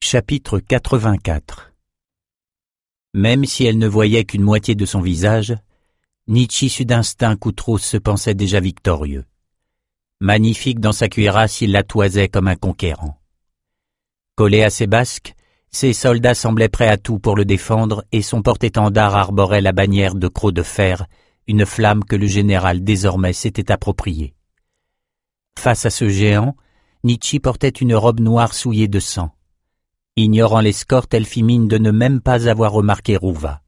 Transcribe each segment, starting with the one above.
Chapitre 84. Même si elle ne voyait qu'une moitié de son visage, Nietzsche sut d'instinct qu'Outros se pensait déjà victorieux. Magnifique dans sa cuirasse, il la toisait comme un conquérant. Collé à ses basques, ses soldats semblaient prêts à tout pour le défendre et son porte-étendard arborait la bannière de crocs de fer, une flamme que le général désormais s'était appropriée. Face à ce géant, Nietzsche portait une robe noire souillée de sang. Ignorant l'escorte, elle fit mine de ne même pas avoir remarqué Rouva.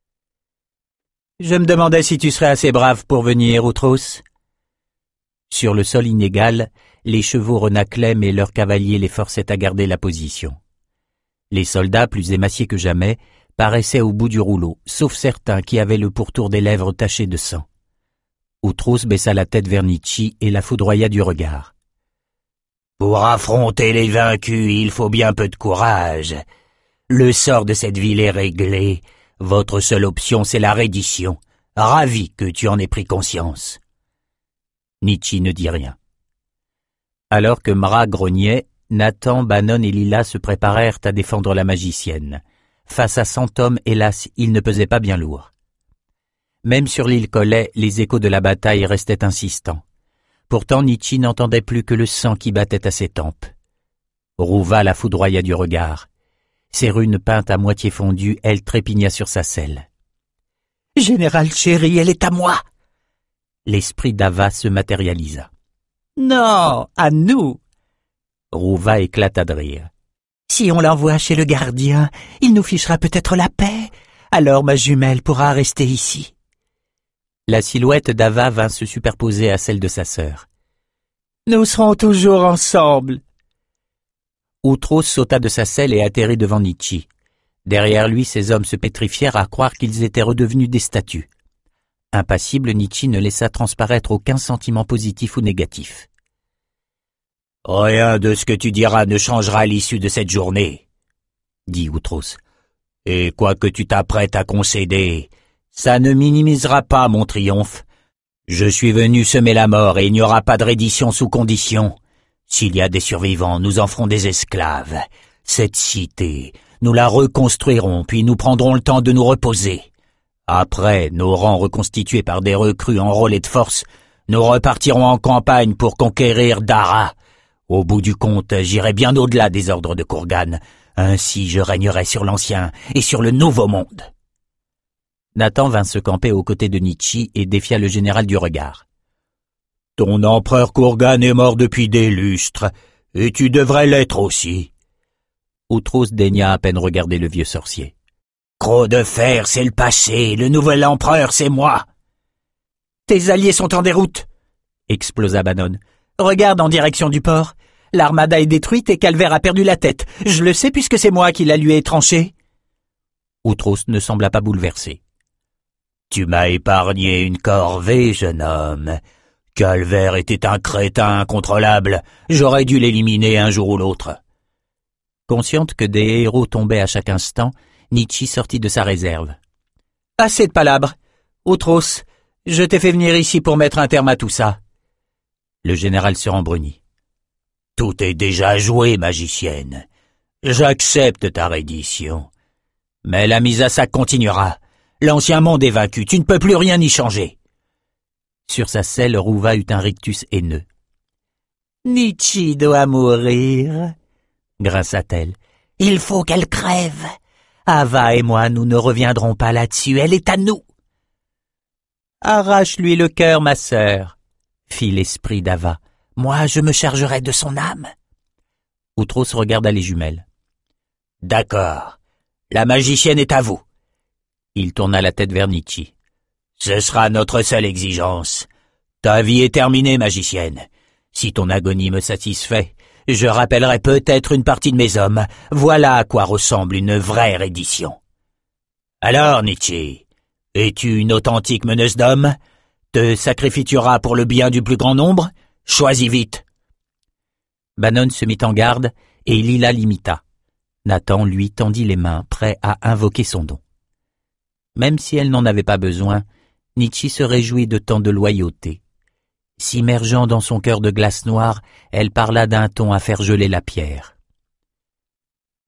« Je me demandais si tu serais assez brave pour venir, Outros. » Sur le sol inégal, les chevaux renaclaient mais leurs cavaliers les forçaient à garder la position. Les soldats, plus émaciés que jamais, paraissaient au bout du rouleau, sauf certains qui avaient le pourtour des lèvres taché de sang. Outros baissa la tête vers Nietzsche et la foudroya du regard. Pour affronter les vaincus, il faut bien peu de courage. Le sort de cette ville est réglé. Votre seule option, c'est la reddition. Ravi que tu en aies pris conscience. Nietzsche ne dit rien. Alors que Mra grognait, Nathan, Bannon et Lila se préparèrent à défendre la magicienne. Face à 100 hommes, hélas, il ne pesait pas bien lourd. Même sur l'île Collet, les échos de la bataille restaient insistants. Pourtant, Nietzsche n'entendait plus que le sang qui battait à ses tempes. Rouva la foudroya du regard. Ses runes peintes à moitié fondues, elle trépigna sur sa selle. « Général chéri, elle est à moi !» L'esprit d'Ava se matérialisa. « Non, à nous !» Rouva éclata de rire. « Si on l'envoie chez le gardien, il nous fichera peut-être la paix. Alors ma jumelle pourra rester ici. » La silhouette d'Ava vint se superposer à celle de sa sœur. « Nous serons toujours ensemble !» Outros sauta de sa selle et atterrit devant Nietzsche. Derrière lui, ses hommes se pétrifièrent à croire qu'ils étaient redevenus des statues. Impassible, Nietzsche ne laissa transparaître aucun sentiment positif ou négatif. « Rien de ce que tu diras ne changera l'issue de cette journée, » dit Outros. « Et quoi que tu t'apprêtes à concéder, ça ne minimisera pas mon triomphe. Je suis venu semer la mort et il n'y aura pas de reddition sous condition. S'il y a des survivants, nous en ferons des esclaves. Cette cité, nous la reconstruirons, puis nous prendrons le temps de nous reposer. Après, nos rangs reconstitués par des recrues enrôlés de force, nous repartirons en campagne pour conquérir Dara. Au bout du compte, j'irai bien au-delà des ordres de Kurgan. Ainsi, je régnerai sur l'ancien et sur le nouveau monde. » Nathan vint se camper aux côtés de Nietzsche et défia le général du regard. « Ton empereur Kurgan est mort depuis des lustres, et tu devrais l'être aussi. » Outros daigna à peine regarder le vieux sorcier. « Croc de fer, c'est le passé, le nouvel empereur, c'est moi. »« Tes alliés sont en déroute !» explosa Bannon. « Regarde en direction du port. L'armada est détruite et Calvaire a perdu la tête. Je le sais puisque c'est moi qui la lui ai tranchée. » Outros ne sembla pas bouleversé. « Tu m'as épargné une corvée, jeune homme. Calvaire était un crétin incontrôlable. J'aurais dû l'éliminer un jour ou l'autre. » Consciente que des héros tombaient à chaque instant, Nietzsche sortit de sa réserve. « Assez de palabres. Outros, je t'ai fait venir ici pour mettre un terme à tout ça. » Le général se rembrunit. « Tout est déjà joué, magicienne. J'accepte ta reddition. Mais la mise à sac continuera. L'ancien monde est vaincu, tu ne peux plus rien y changer. » Sur sa selle, Rouva eut un rictus haineux. « Nietzsche doit mourir, » grinça-t-elle. « Il faut qu'elle crève. Ava et moi, nous ne reviendrons pas là-dessus, elle est à nous. »« Arrache-lui le cœur, ma sœur, » fit l'esprit d'Ava. « Moi, je me chargerai de son âme. » Outros regarda les jumelles. « D'accord, la magicienne est à vous. » Il tourna la tête vers Nietzsche. « Ce sera notre seule exigence. Ta vie est terminée, magicienne. Si ton agonie me satisfait, je rappellerai peut-être une partie de mes hommes. Voilà à quoi ressemble une vraie reddition. Alors, Nietzsche, es-tu une authentique meneuse d'hommes? Te sacrifieras pour le bien du plus grand nombre? Choisis vite. » Bannon se mit en garde et Lila l'imita. Nathan lui tendit les mains, prêt à invoquer son don. Même si elle n'en avait pas besoin, Nietzsche se réjouit de tant de loyauté. S'immergeant dans son cœur de glace noire, elle parla d'un ton à faire geler la pierre.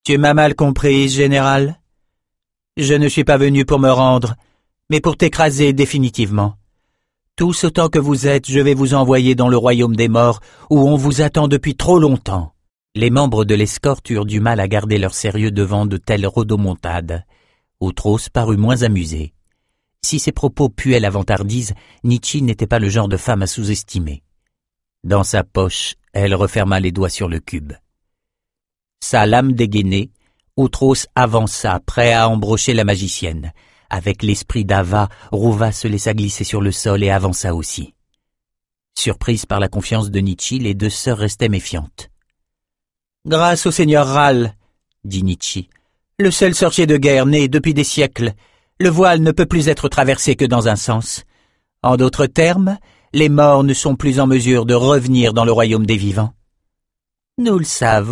Tu m'as mal comprise, général. Je ne suis pas venu pour me rendre, mais pour t'écraser définitivement. Tous autant que vous êtes, je vais vous envoyer dans le royaume des morts, où on vous attend depuis trop longtemps. » Les membres de l'escorte eurent du mal à garder leur sérieux devant de telles rodomontades. Outros parut moins amusé. Si ses propos puaient la vantardise, Nietzsche n'était pas le genre de femme à sous-estimer. Dans sa poche, elle referma les doigts sur le cube. Sa lame dégainée, Outros avança, prêt à embrocher la magicienne. Avec l'esprit d'Ava, Rouva se laissa glisser sur le sol et avança aussi. Surprises par la confiance de Nietzsche, les deux sœurs restaient méfiantes. « Grâce au seigneur Ral, dit Nietzsche, le seul sorcier de guerre né depuis des siècles, le voile ne peut plus être traversé que dans un sens. En d'autres termes, les morts ne sont plus en mesure de revenir dans le royaume des vivants. »« Nous le savons, »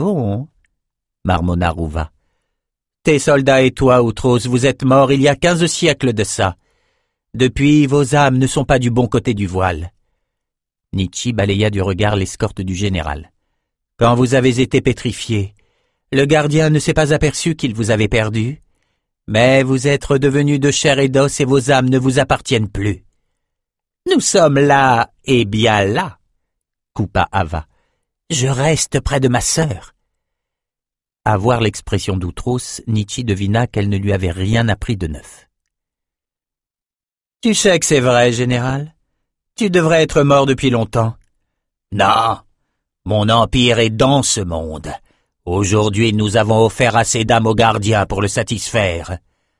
marmonna Rouva. « Tes soldats et toi, Outros, vous êtes morts il y a 15 siècles de ça. Depuis, vos âmes ne sont pas du bon côté du voile. » Nietzsche balaya du regard l'escorte du général. « Quand vous avez été pétrifié, le gardien ne s'est pas aperçu qu'il vous avait perdu, mais vous êtes redevenus de chair et d'os et vos âmes ne vous appartiennent plus. »« Nous sommes là et bien là, » coupa Ava. « Je reste près de ma sœur. » À voir l'expression d'Outros, Nietzsche devina qu'elle ne lui avait rien appris de neuf. « Tu sais que c'est vrai, général. Tu devrais être mort depuis longtemps. »« Non, mon empire est dans ce monde. Aujourd'hui, nous avons offert assez d'âmes au gardien pour le satisfaire. »«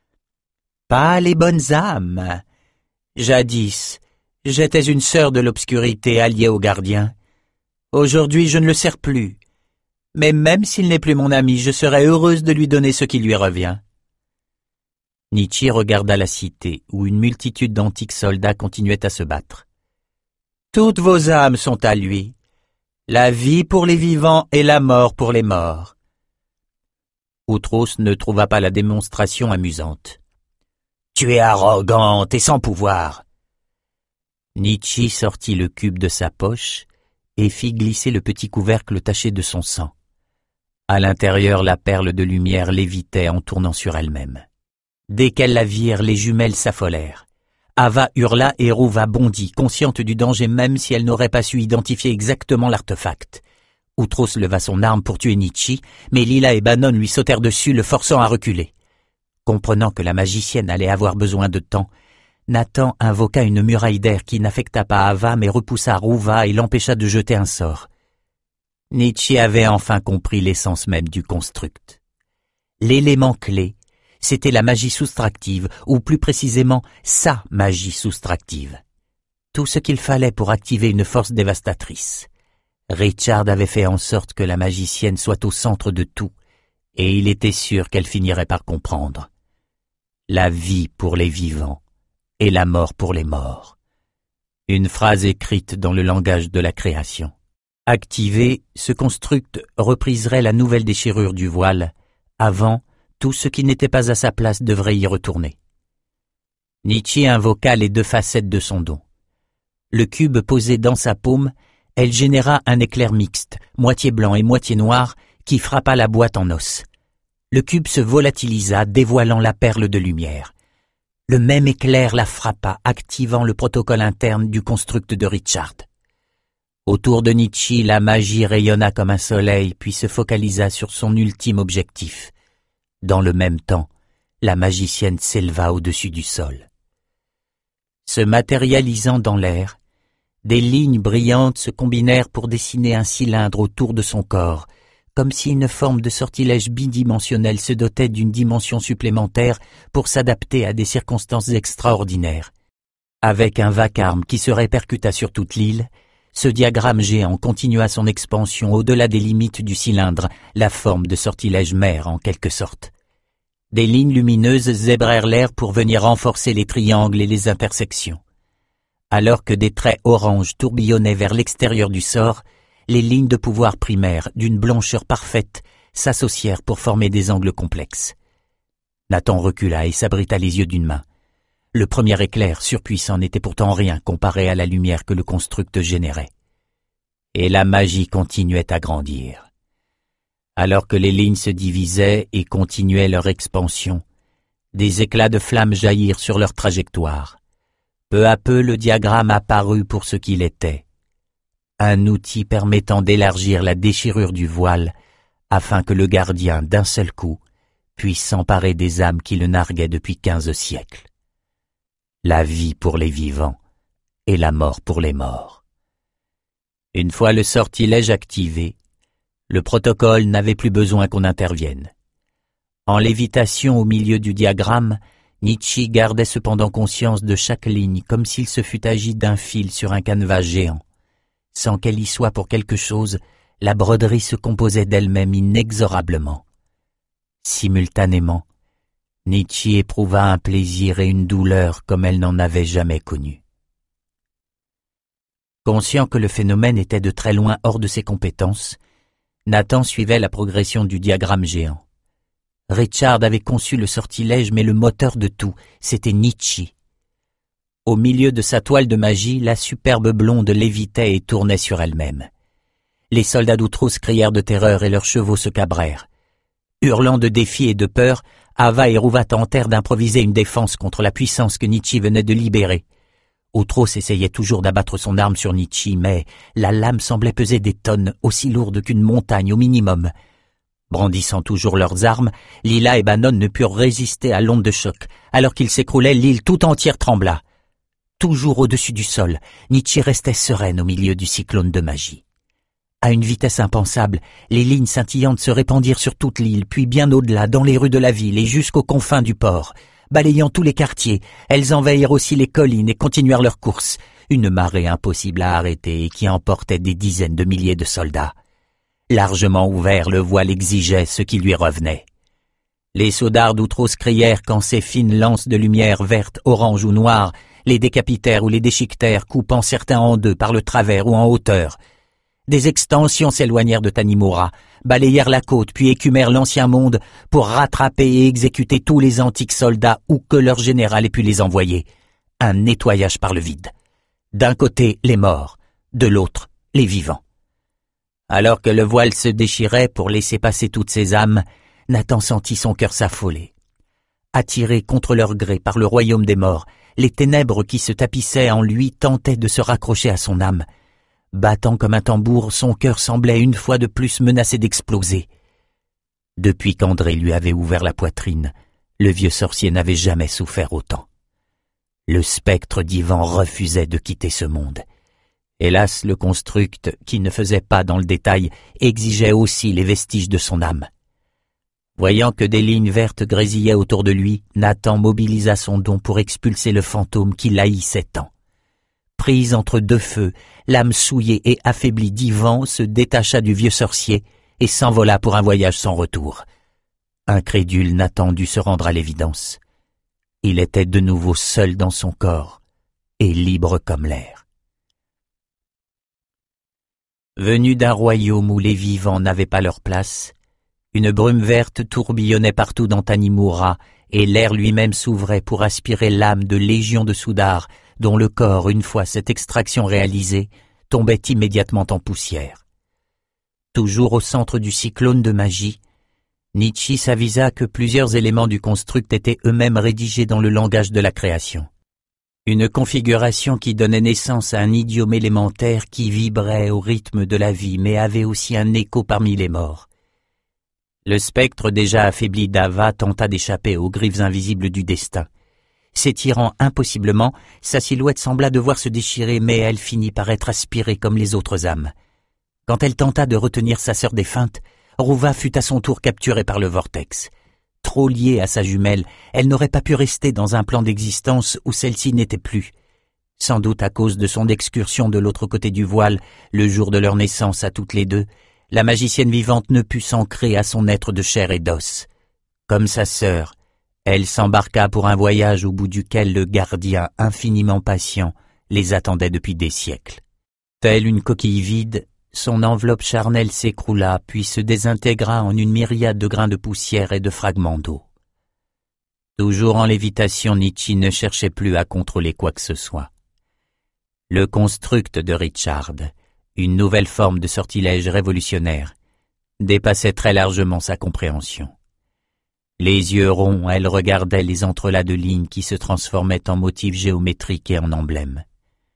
Pas les bonnes âmes. Jadis, j'étais une sœur de l'obscurité alliée au gardien. Aujourd'hui, je ne le sers plus. Mais même s'il n'est plus mon ami, je serais heureuse de lui donner ce qui lui revient. » Nietzsche regarda la cité, où une multitude d'antiques soldats continuaient à se battre. « Toutes vos âmes sont à lui. La vie pour les vivants et la mort pour les morts. » Outros ne trouva pas la démonstration amusante. « Tu es arrogante et sans pouvoir. » Nietzsche sortit le cube de sa poche et fit glisser le petit couvercle taché de son sang. À l'intérieur, la perle de lumière lévitait en tournant sur elle-même. Dès qu'elles la virent, les jumelles s'affolèrent. Ava hurla et Rouva bondit, consciente du danger même si elle n'aurait pas su identifier exactement l'artefact. Outros leva son arme pour tuer Nietzsche, mais Lila et Bannon lui sautèrent dessus, le forçant à reculer. Comprenant que la magicienne allait avoir besoin de temps, Nathan invoqua une muraille d'air qui n'affecta pas Ava mais repoussa Rouva et l'empêcha de jeter un sort. Nietzsche avait enfin compris l'essence même du construct. L'élément clé, c'était la magie soustractive, ou plus précisément sa magie soustractive. Tout ce qu'il fallait pour activer une force dévastatrice. Richard avait fait en sorte que la magicienne soit au centre de tout, et il était sûr qu'elle finirait par comprendre. La vie pour les vivants et la mort pour les morts. Une phrase écrite dans le langage de la création. Activé, ce construct repriserait la nouvelle déchirure du voile. Avant, tout ce qui n'était pas à sa place devrait y retourner. Nietzsche invoqua les deux facettes de son don. Le cube posé dans sa paume, elle généra un éclair mixte, moitié blanc et moitié noir, qui frappa la boîte en os. Le cube se volatilisa, dévoilant la perle de lumière. Le même éclair la frappa, activant le protocole interne du construct de Richard. Autour de Nietzsche, la magie rayonna comme un soleil, puis se focalisa sur son ultime objectif. Dans le même temps, la magicienne s'éleva au-dessus du sol. Se matérialisant dans l'air, des lignes brillantes se combinèrent pour dessiner un cylindre autour de son corps, comme si une forme de sortilège bidimensionnel se dotait d'une dimension supplémentaire pour s'adapter à des circonstances extraordinaires. Avec un vacarme qui se répercuta sur toute l'île, ce diagramme géant continua son expansion au-delà des limites du cylindre, la forme de sortilège mère en quelque sorte. Des lignes lumineuses zébrèrent l'air pour venir renforcer les triangles et les intersections. Alors que des traits oranges tourbillonnaient vers l'extérieur du sort, les lignes de pouvoir primaires, d'une blancheur parfaite, s'associèrent pour former des angles complexes. Nathan recula et s'abrita les yeux d'une main. Le premier éclair surpuissant n'était pourtant rien comparé à la lumière que le construct générait. Et la magie continuait à grandir. Alors que les lignes se divisaient et continuaient leur expansion, des éclats de flammes jaillirent sur leur trajectoire. Peu à peu, le diagramme apparut pour ce qu'il était. Un outil permettant d'élargir la déchirure du voile afin que le gardien, d'un seul coup, puisse s'emparer des âmes qui le narguaient depuis 15 siècles. La vie pour les vivants et la mort pour les morts. Une fois le sortilège activé, le protocole n'avait plus besoin qu'on intervienne. En lévitation au milieu du diagramme, Nietzsche gardait cependant conscience de chaque ligne comme s'il se fût agi d'un fil sur un canevas géant. Sans qu'elle y soit pour quelque chose, la broderie se composait d'elle-même inexorablement. Simultanément, Nietzsche éprouva un plaisir et une douleur comme elle n'en avait jamais connu. Conscient que le phénomène était de très loin hors de ses compétences, Nathan suivait la progression du diagramme géant. Richard avait conçu le sortilège, mais le moteur de tout, c'était Nietzsche. Au milieu de sa toile de magie, la superbe blonde lévitait et tournait sur elle-même. Les soldats d'Outrousse crièrent de terreur et leurs chevaux se cabrèrent. Hurlant de défi et de peur, Ava et Rouva tentèrent d'improviser une défense contre la puissance que Nietzsche venait de libérer. Outrousse essayait toujours d'abattre son arme sur Nietzsche, mais la lame semblait peser des tonnes, aussi lourdes qu'une montagne au minimum. Brandissant toujours leurs armes, Lila et Bannon ne purent résister à l'onde de choc. Alors qu'ils s'écroulaient, l'île tout entière trembla. Toujours au-dessus du sol, Nietzsche restait sereine au milieu du cyclone de magie. À une vitesse impensable, les lignes scintillantes se répandirent sur toute l'île, puis bien au-delà, dans les rues de la ville et jusqu'aux confins du port. Balayant tous les quartiers, elles envahirent aussi les collines et continuèrent leur course, une marée impossible à arrêter et qui emportait des dizaines de milliers de soldats. Largement ouvert, le voile exigeait ce qui lui revenait. Les saudards d'Outrousse crièrent quand ces fines lances de lumière verte, orange ou noire les décapitèrent ou les déchiquetèrent, coupant certains en deux par le travers ou en hauteur. Des extensions s'éloignèrent de Tanimura, balayèrent la côte puis écumèrent l'ancien monde pour rattraper et exécuter tous les antiques soldats où que leur général ait pu les envoyer. Un nettoyage par le vide. D'un côté, les morts, de l'autre, les vivants. Alors que le voile se déchirait pour laisser passer toutes ces âmes, Nathan sentit son cœur s'affoler. Attiré contre leur gré par le royaume des morts, les ténèbres qui se tapissaient en lui tentaient de se raccrocher à son âme. Battant comme un tambour, son cœur semblait une fois de plus menacé d'exploser. Depuis qu'André lui avait ouvert la poitrine, le vieux sorcier n'avait jamais souffert autant. Le spectre d'Ivan refusait de quitter ce monde. Hélas, le construct, qui ne faisait pas dans le détail, exigeait aussi les vestiges de son âme. Voyant que des lignes vertes grésillaient autour de lui, Nathan mobilisa son don pour expulser le fantôme qui l'haïssait tant. Prise entre deux feux, l'âme souillée et affaiblie d'Ivan se détacha du vieux sorcier et s'envola pour un voyage sans retour. Incrédule, Nathan dut se rendre à l'évidence. Il était de nouveau seul dans son corps et libre comme l'air. Venu d'un royaume où les vivants n'avaient pas leur place, une brume verte tourbillonnait partout dans Tanimura et l'air lui-même s'ouvrait pour aspirer l'âme de légions de soudards dont le corps, une fois cette extraction réalisée, tombait immédiatement en poussière. Toujours au centre du cyclone de magie, Nietzsche s'avisa que plusieurs éléments du construct étaient eux-mêmes rédigés dans le langage de la création. Une configuration qui donnait naissance à un idiome élémentaire qui vibrait au rythme de la vie mais avait aussi un écho parmi les morts. Le spectre déjà affaibli d'Ava tenta d'échapper aux griffes invisibles du destin. S'étirant impossiblement, sa silhouette sembla devoir se déchirer, mais elle finit par être aspirée comme les autres âmes. Quand elle tenta de retenir sa sœur défunte, Rouva fut à son tour capturée par le vortex. Trop liée à sa jumelle, elle n'aurait pas pu rester dans un plan d'existence où celle-ci n'était plus. Sans doute à cause de son excursion de l'autre côté du voile, le jour de leur naissance à toutes les deux, la magicienne vivante ne put s'ancrer à son être de chair et d'os. Comme sa sœur, elle s'embarqua pour un voyage au bout duquel le gardien infiniment patient les attendait depuis des siècles. Telle une coquille vide, son enveloppe charnelle s'écroula puis se désintégra en une myriade de grains de poussière et de fragments d'eau. Toujours en lévitation, Nietzsche ne cherchait plus à contrôler quoi que ce soit. Le construct de Richard, une nouvelle forme de sortilège révolutionnaire, dépassait très largement sa compréhension. Les yeux ronds, elle regardait les entrelacs de lignes qui se transformaient en motifs géométriques et en emblèmes.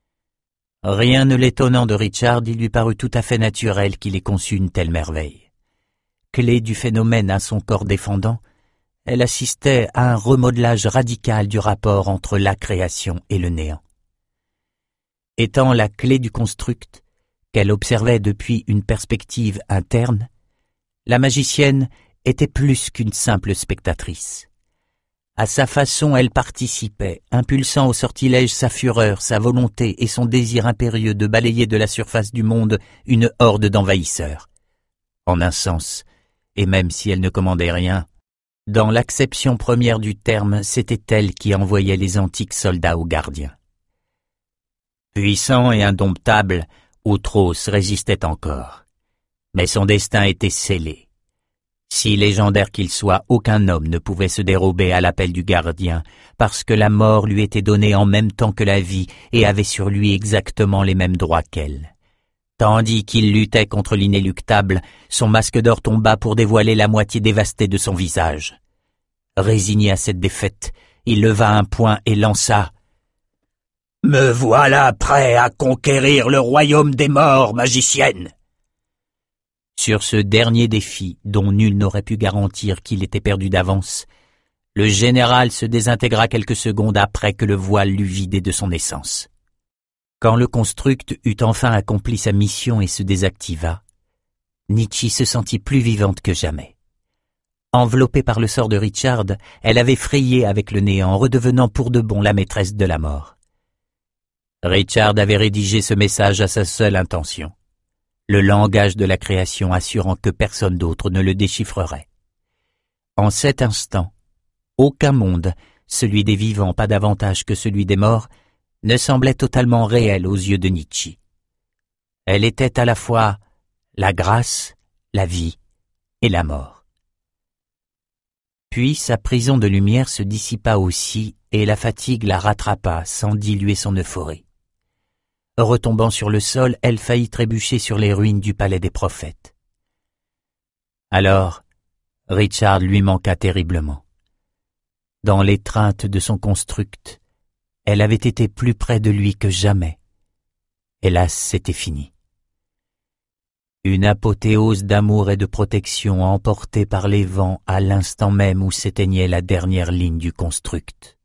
Rien ne l'étonnant de Richard, il lui parut tout à fait naturel qu'il ait conçu une telle merveille. Clé du phénomène à son corps défendant, elle assistait à un remodelage radical du rapport entre la création et le néant. Étant la clé du construct, qu'elle observait depuis une perspective interne, la magicienne était plus qu'une simple spectatrice. À sa façon, elle participait, impulsant au sortilège sa fureur, sa volonté et son désir impérieux de balayer de la surface du monde une horde d'envahisseurs. En un sens, et même si elle ne commandait rien, dans l'acception première du terme, c'était elle qui envoyait les antiques soldats aux gardiens. Puissant et indomptable, Outros résistait encore. Mais son destin était scellé. Si légendaire qu'il soit, aucun homme ne pouvait se dérober à l'appel du gardien, parce que la mort lui était donnée en même temps que la vie et avait sur lui exactement les mêmes droits qu'elle. Tandis qu'il luttait contre l'inéluctable, son masque d'or tomba pour dévoiler la moitié dévastée de son visage. Résigné à cette défaite, il leva un poing et lança « Me voilà prêt à conquérir le royaume des morts, magicienne !» Sur ce dernier défi, dont nul n'aurait pu garantir qu'il était perdu d'avance, le général se désintégra quelques secondes après que le voile l'eut vidé de son essence. Quand le construct eut enfin accompli sa mission et se désactiva, Nietzsche se sentit plus vivante que jamais. Enveloppée par le sort de Richard, elle avait frayé avec le néant, redevenant pour de bon la maîtresse de la mort. Richard avait rédigé ce message à sa seule intention. Le langage de la création assurant que personne d'autre ne le déchiffrerait. En cet instant, aucun monde, celui des vivants pas davantage que celui des morts, ne semblait totalement réel aux yeux de Nietzsche. Elle était à la fois la grâce, la vie et la mort. Puis sa prison de lumière se dissipa aussi et la fatigue la rattrapa sans diluer son euphorie. Retombant sur le sol, elle faillit trébucher sur les ruines du palais des prophètes. Alors, Richard lui manqua terriblement. Dans l'étreinte de son construct, elle avait été plus près de lui que jamais. Hélas, c'était fini. Une apothéose d'amour et de protection emportée par les vents à l'instant même où s'éteignait la dernière ligne du construct.